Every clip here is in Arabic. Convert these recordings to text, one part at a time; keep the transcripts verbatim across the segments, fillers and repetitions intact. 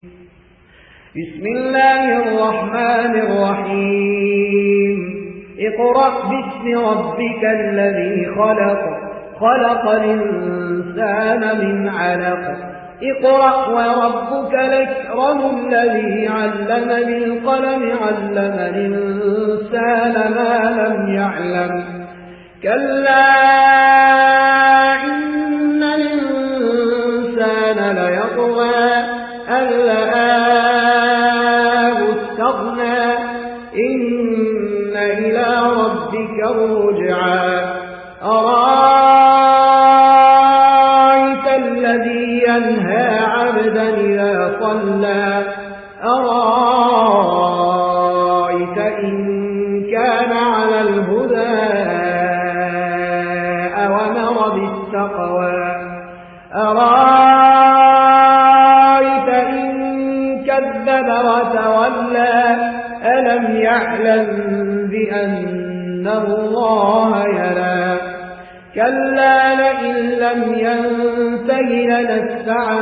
بسم الله الرحمن الرحيم اقرأ باسم ربك الذي خلق خلق الإنسان من علق اقرأ وربك الأكرم الذي علم بالقلم علم الإنسان ما لم يعلم كلا إن الإنسان ليطغى أن رآه استغنى إن إلى ربك الرجعى أرأيت الذي ينهى عبدا إذا صلى أرأيت إن كان على الهدى أوامر بالتقوى أرأيت إن كذب وتولى ألم يعلم بأن الله يرى كلا لئن لم ينته لنسفعا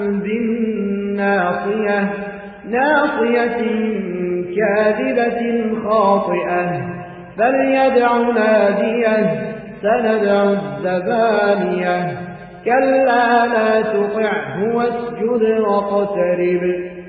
بالناصية ناصية كاذبة خاطئة فليدع ناديه سندع الزبانية كلا لا تطعه واسجد واقترب